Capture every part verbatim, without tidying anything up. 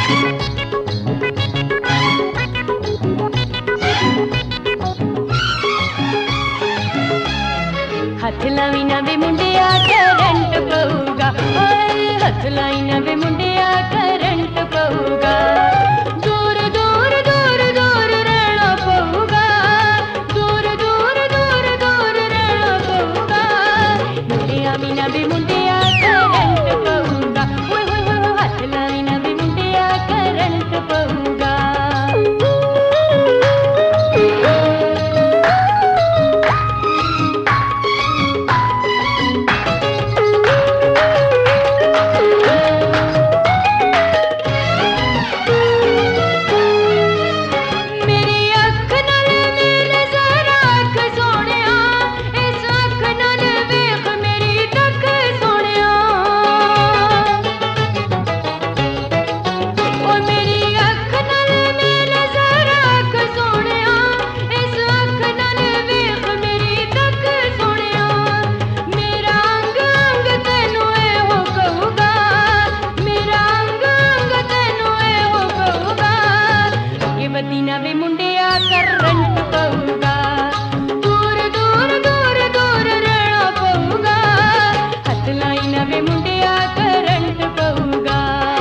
हथ लावी ना वे मुंडिया करंट पऊगा, ओए हथ लाई ना वे मुंडिया करंट पऊगा। दूर दूर दूर दूर रहना पऊगा, दूर दूर दूर दूर रहना पऊगा। मुंडिया भी ना वे मुंडिया करंट पऊगा, ओए होए होए हथ लाई ना वे मुंडिया करंट पऊगा। बदीना वे मुंडिया करंट पऊगा, दूर दूर दूर दूर रहना पऊगा। हथ लाई ना वे मुंडिया करंट पऊगा।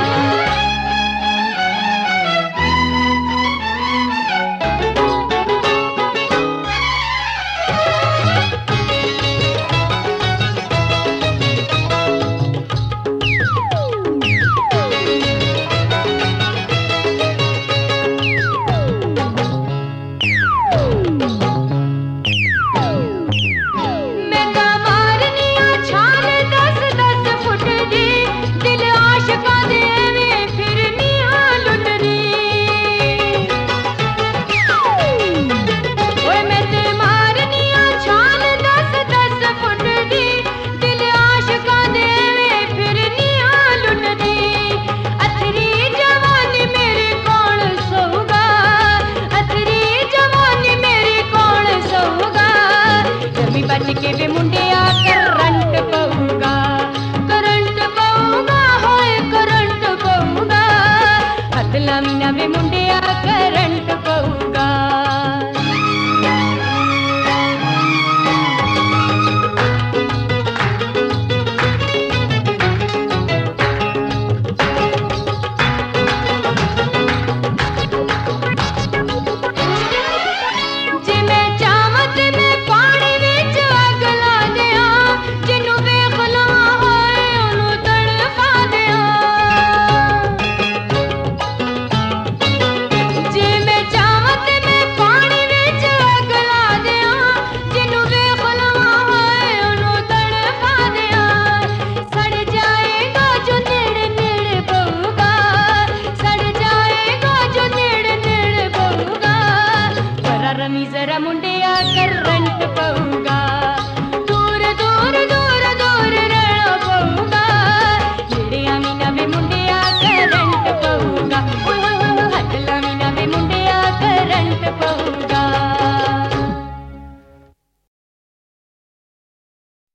बच के वे मुंडिया करंट पऊगा, करंट पऊगा, होए करंट पऊगा। हथ लावी ना वे मुंडिया